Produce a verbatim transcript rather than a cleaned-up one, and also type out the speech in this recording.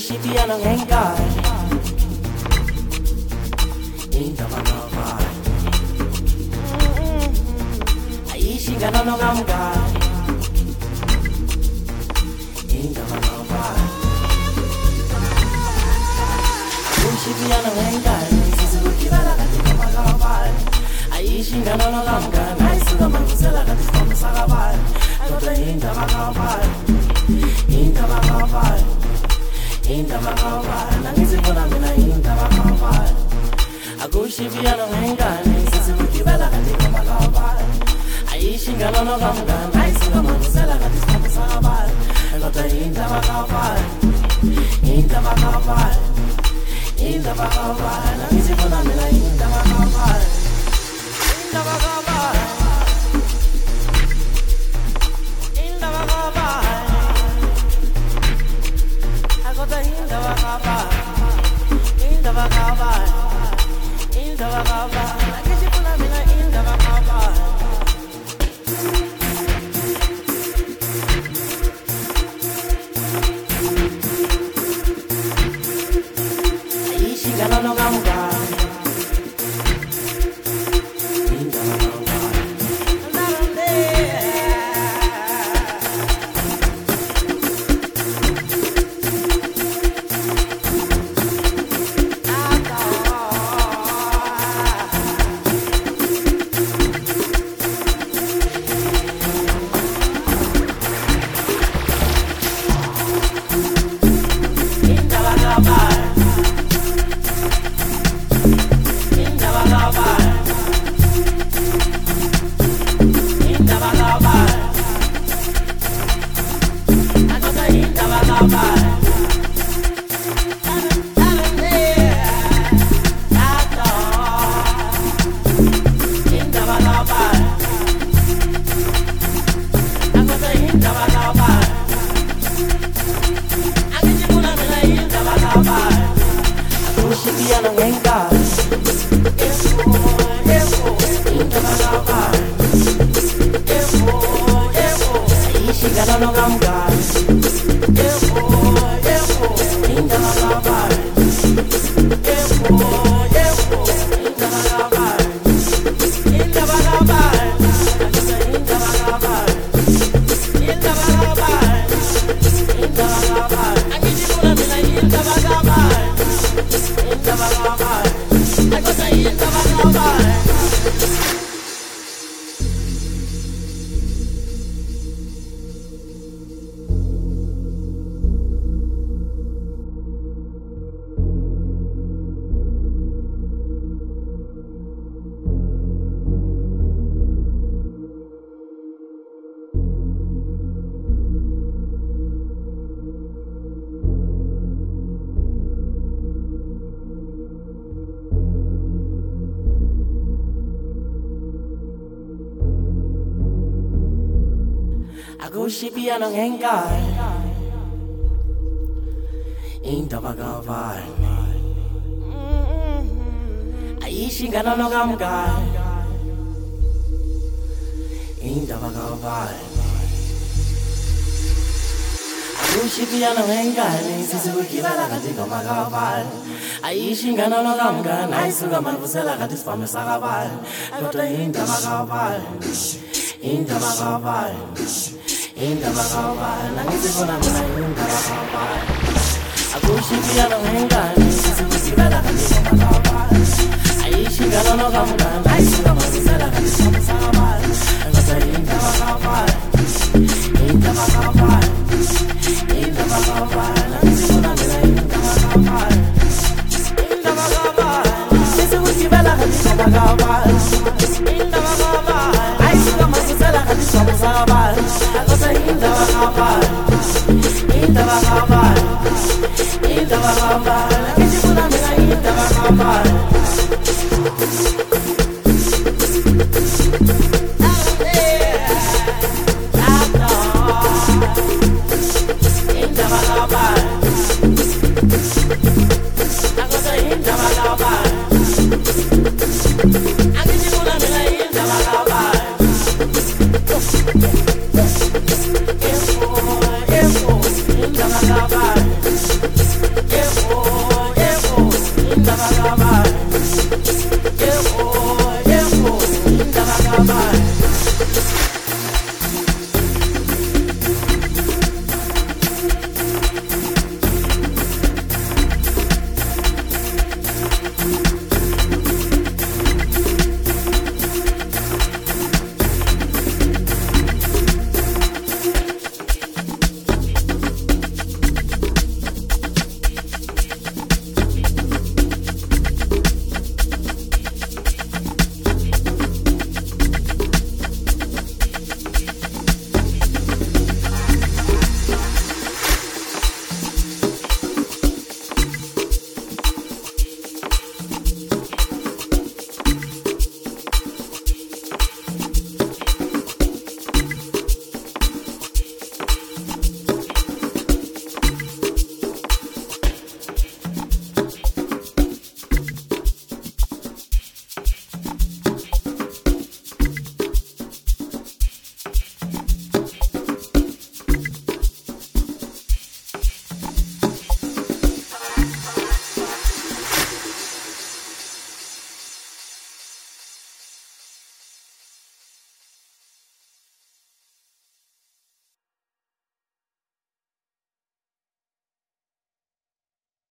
Akushipiana ngenkayi indaba kabayi ayishingana nokamkayi indaba kabayi Akushipiana ngenkayi sizikugibela kanti indaba kabayi ayishingana nokamkayi ayisuka mangizela kanti sifamba sakabayi kodwa indaba kabayi indaba kabayi indaba kabayi nangizibona mina indaba kabayi Akushipiana ngenkayi sizikugibela kanti indaba kabayi ayishingana nokamkayi ayisuka mangizela kanti sifamba sakabayi kodwa indaba kabayi indaba kabayi indaba kabayi nangizibona mina indaba kabayi indaba kabayi indaba kabayi agora indaba kabayi indaba kabayi indaba kabayi nangizibona mina indaba kabayi ayishingana nokamkayi Akushipiana ngenkayi indaba kabayi ayishingana nokamkayi indaba kabayi indaba kabayi indaba kabayi indaba kabayi indaba kabayi indaba kabayi angijibona mina indaba kabayi indaba kabayi akosa indaba kabayi Akushipiana ngenkayi indaba kabayi ayishingana nokamkayi indaba kabayi Akushipiana ngenkayi sizikugibela kanti indaba kabayi ayishingana nokamkayi ayisuka mangizela kanti sifamba sakabayi kodwa indaba kabayi indaba kabayi indaba kabayi nangizibona mina indaba kabayi Akushipiana ngenkayi sizikugibela kanti indaba kabayi ayishingana nokamkayi ayisuka mangizela kanti sifamba sakabayi kodwa indaba kabayi indaba kabayi